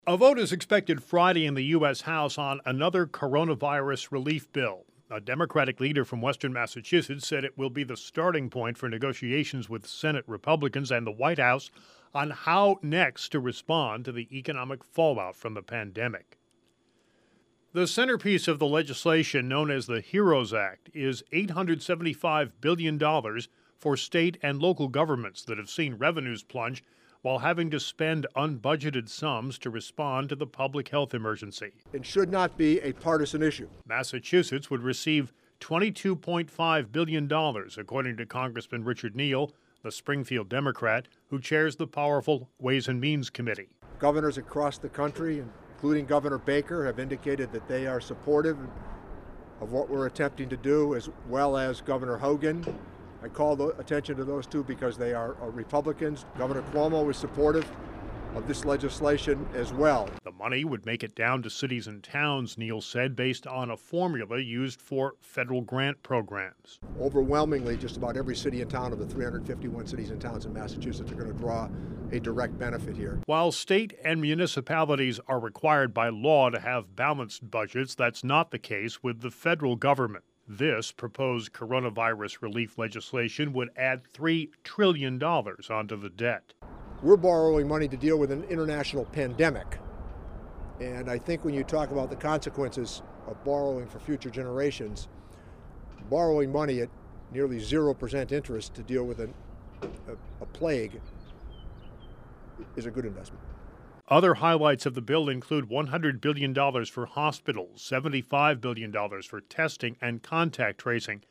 A vote is expected Friday in the U.S. House on another coronavirus relief bill. A Democratic leader from Western Massachusetts said it will be the starting point for negotiations with Senate Republicans and the White House on how next to respond to the economic fallout from the pandemic. The centerpiece of the legislation, known as the HEROES Act, is $875 billion for state and local governments that have seen revenues plunge while having to spend unbudgeted sums to respond to the public health emergency. It should not be a partisan issue. Massachusetts would receive $22.5 billion, according to Congressman Richard Neal, the Springfield Democrat, who chairs the powerful Ways and Means Committee. Governors across the country, including Governor Baker, have indicated that they are supportive of what we're attempting to do, as well as Governor Hogan. I call attention to those two because they are Republicans. Governor Cuomo is supportive of this legislation as well. The money would make it down to cities and towns, Neal said, based on a formula used for federal grant programs. Overwhelmingly, just about every city and town of the 351 cities and towns in Massachusetts are going to draw a direct benefit here. While state and municipalities are required by law to have balanced budgets, that's not the case with the federal government. This proposed coronavirus relief legislation would add $3 trillion onto the debt. We're borrowing money to deal with an international pandemic. And I think when you talk about the consequences of borrowing for future generations, borrowing money at nearly 0% interest to deal with a plague is a good investment. Other highlights of the bill include $100 billion for hospitals, $75 billion for testing and contact tracing,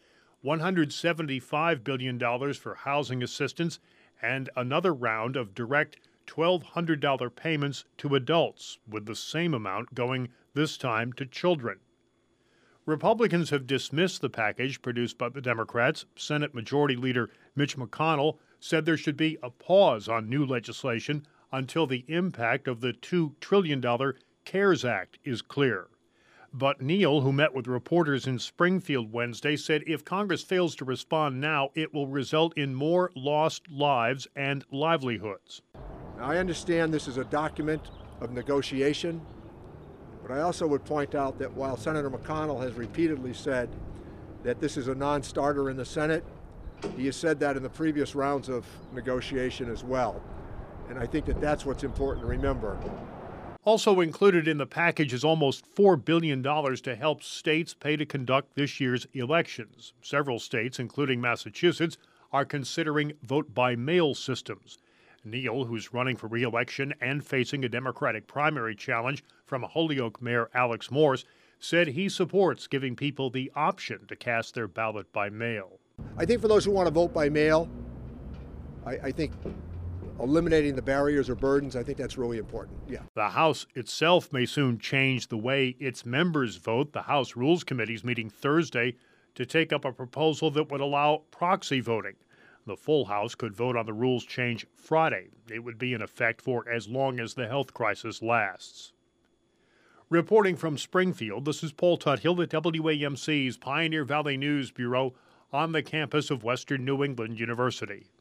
$175 billion for housing assistance, and another round of direct $1,200 payments to adults, with the same amount going this time to children. Republicans have dismissed the package produced by the Democrats. Senate Majority Leader Mitch McConnell said there should be a pause on new legislation until the impact of the $2 trillion CARES Act is clear. But Neal, who met with reporters in Springfield Wednesday, said if Congress fails to respond now, it will result in more lost lives and livelihoods. Now, I understand this is a document of negotiation, but I also would point out that while Senator McConnell has repeatedly said that this is a non-starter in the Senate, he has said that in the previous rounds of negotiation as well. And I think that that's what's important to remember. Also included in the package is almost $4 billion to help states pay to conduct this year's elections. Several states, including Massachusetts, are considering vote-by-mail systems. Neal, who's running for re-election and facing a Democratic primary challenge from Holyoke Mayor Alex Morse, said he supports giving people the option to cast their ballot by mail. I think for those who want to vote by mail, I think eliminating the barriers or burdens, I think that's really important, yeah. The House itself may soon change the way its members vote. The House Rules Committee is meeting Thursday to take up a proposal that would allow proxy voting. The full House could vote on the rules change Friday. It would be in effect for as long as the health crisis lasts. Reporting from Springfield, this is Paul Tuthill at WAMC's Pioneer Valley News Bureau on the campus of Western New England University.